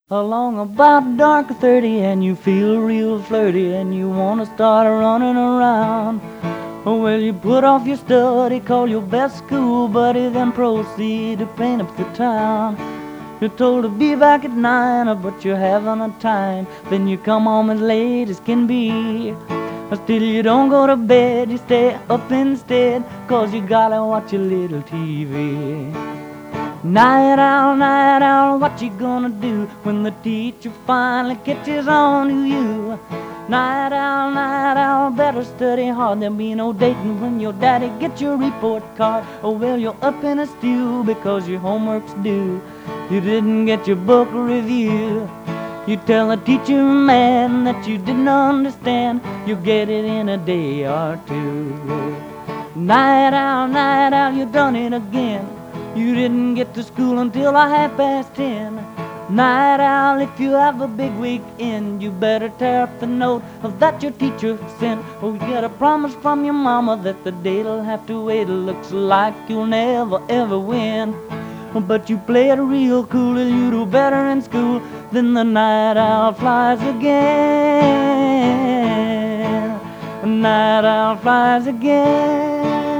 Along about dark 30 and you feel real flirty and you wanna start running around. Oh, well, you put off your study, call your best school buddy, then proceed to paint up the town. You're told to be back at 9, but you're having a time. Then you come home as late as can be. Still you don't go to bed, you stay up instead, 'cause you gotta watch a little TV. Night owl, what you gonna do when the teacher finally catches on to you? Night owl, better study hard. There'll be no dating when your daddy gets your report card. Oh, well, you're up in a stew because your homework's due. You didn't get your book review. You tell the teacher, man, that you didn't understand. You'll get it in a day or two. Night owl, you done it again. You didn't get to school until 10:30. Night owl, if you have a big weekend, you better tear up the note that your teacher sent. Oh, you get a promise from your mama that the date'll have to wait. It looks like you'll never ever win. But you play it real cool and you do better in school. Then the night owl flies again. The night owl flies again.